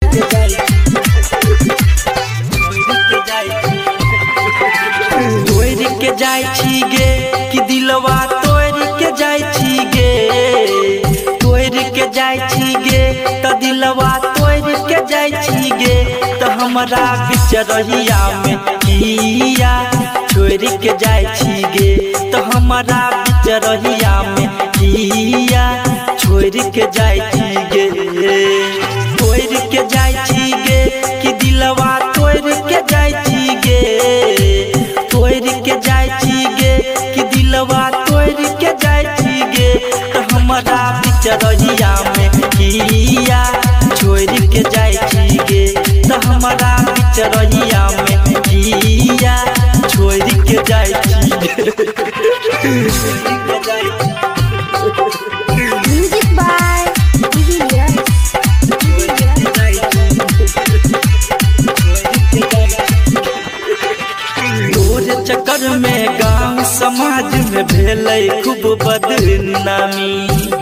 के जाय छी गे कि दिलवा तोड़ के जाय छी गे, तोड़ के जाय छी गे त दिलवा तोड़ के जाय छी गे। त हमरा बीच रहिया में किया छोड़ के जाय छी गे, त हमरा बीच रहिया में किया छोड़ के जाय छी गे। तोड़ के जाय छी गे कि दिलवा तोड़ के जाय छी गे, तोड़ के जाय छी गे कि दिलवा तोड़ के जाय छी गे। त हमरा बीच रहिया में किया छोड़ के जाय छी गे, त हमरा बीच रहिया में किया छोड़ के जाय छी गे। Music by तोरे चक्कर में गांव समाज में भेलै खूब बदनामी,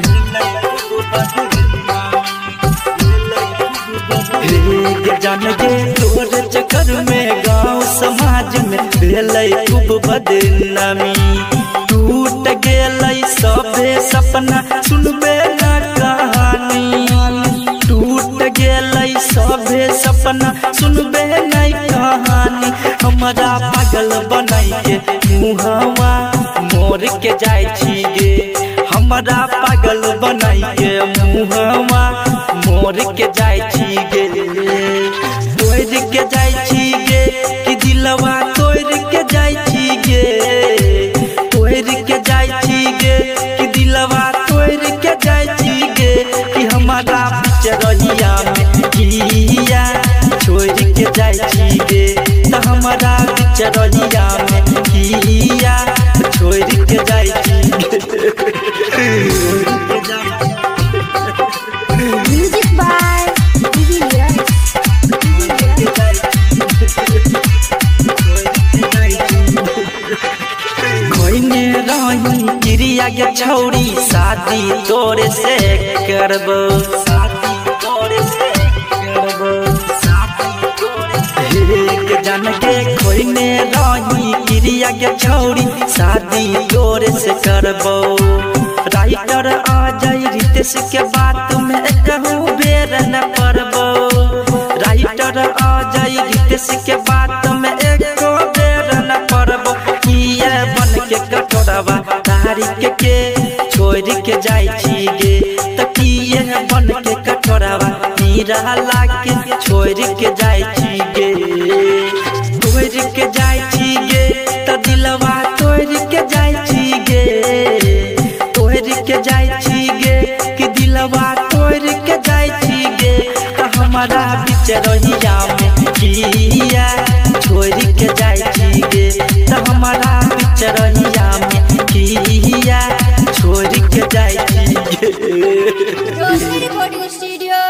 जान गे तोरे चक्कर में गांव समाज में भेलै खूब बदनामी। टूट गेलै सबे सपना सुनबे ना कहानी, टूट गेलै सबे सपना सुनबे नहीं कहानी। हमरा पागल बनाई के मुहवा मोर के जाय छी गे, हमरा पागल बनाई के मुहवा मोर के जाय छी गे। तोड़ के जाय छी गे कि दिलवा तोड़ के जाय छी गे, तोड़ के जाय छी गे कि दिलवा तोड़ के जाय छी गे। कि हमारा बीच रहिया में किया छोड़ के जाय छी गे, त हमारा बीच रहिया में किया छोड़ के जाय छी गे। Music by खोइने रही क्रिया के छौरी शादी तोरे से करबो, शादी तोरे से करबो, शादी तोरे से जान के खोइने रही क्रिया के छौरी शादी तोरे से करबो। राइटर आ जाई रितेश के बात में कहूँ बेर न पड़बो, राइटर आ जाई रितेश के बात में एको बेर न पड़बो। किए बन के कटोरवा तारीख के छोड़ के जाय छी गे, त किए बन के कटोरवा नीरा लाके छोड़ के जाय छी गे। तोड़ के जाय छी गे त दिलवा तोड़ के जाय छी गे, तोड़ के जाय छी गे कि दिलवा तोड़ के जाय छी गे। त हमारा बीच रहिया में किया छोड़ के जाय छी गे, त हमारा बीच रहिया में किया छोड़ के जाय छी गे। Rosary Recording Studio।